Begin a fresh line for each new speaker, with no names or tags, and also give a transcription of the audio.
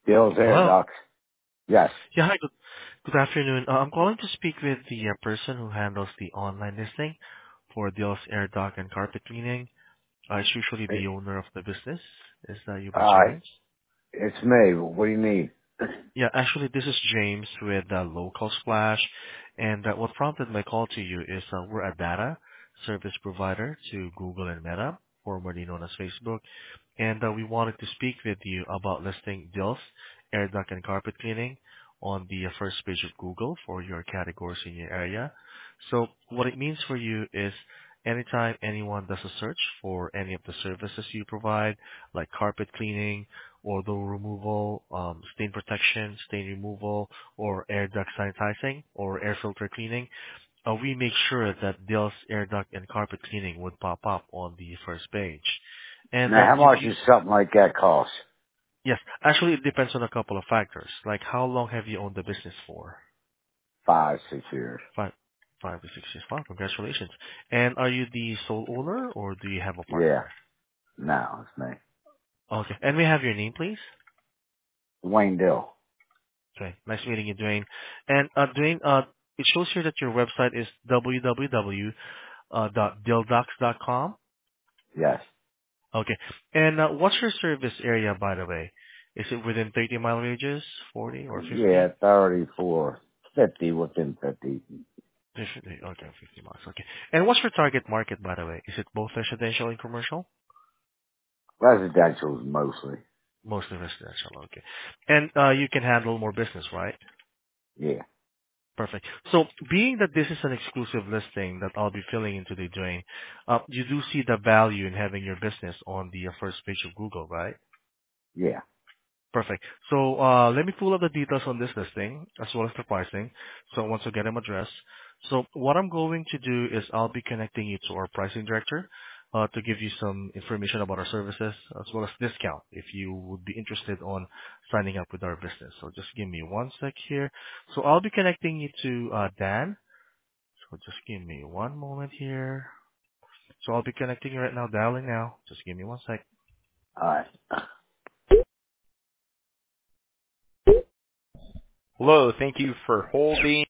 Bill's Air
Hello.
Ducts. Yes.
Yeah, hi. Good afternoon. I'm calling to speak with the person who handles the online listing for Dill's Air Dock and Carpet Cleaning. It's usually the owner of the business. Is that you by
Uh,
chance?
it's me. What do you need?
Yeah, actually, this is James with Local Splash, and what prompted my call to you is we're a data service provider to Google and Meta, formerly known as Facebook, and we wanted to speak with you about listing Dills, air duct and carpet cleaning on the first page of Google for your categories in your area. So what it means for you is anytime anyone does a search for any of the services you provide, like carpet cleaning, odor removal, stain protection, stain removal, or air duct sanitizing, or air filter cleaning, we make sure that Dell's air duct and carpet cleaning would pop up on the first page. And
Now, how
you
much
use,
does something like that cost?
yes, actually it depends on a couple of factors, like how long have you owned the business for?
5, 6 years.
Five, 5 to 6 years. Wow, congratulations. And are you the sole owner or do you have a
Yeah.
partner?
No, it's me.
Okay, and may I have your name, please?
Wayne Dill.
Okay, nice meeting you, Dwayne. And Dwayne, it shows here that your website is www.dilldocs.com.
Yes.
Okay. And what's your service area, by the way? Is it within 30-mile radius, 40 or
Yeah,
50?
34, 50 within 50.
50, okay, 50 miles. Okay. And what's your target market, by the way? Is it both residential and commercial?
Residentials mostly.
Mostly residential. Okay. And you can handle more business, right?
Yeah.
Perfect. So being that this is an exclusive listing that I'll be filling in today, Dwayne, you do see the value in having your business on the first page of Google, right?
Yeah.
Perfect. So let me pull up the details on this listing as well as the pricing. So once I get them addressed. So what I'm going to do is I'll be connecting you to our pricing director to give you some information about our services as well as discount if you would be interested on signing up with our business. So just give me one sec here. So I'll be connecting you to Dan. So just give me one moment here. So I'll be connecting you right now, dialing now. Just give me one sec.
Alright.
Hello, thank you for holding.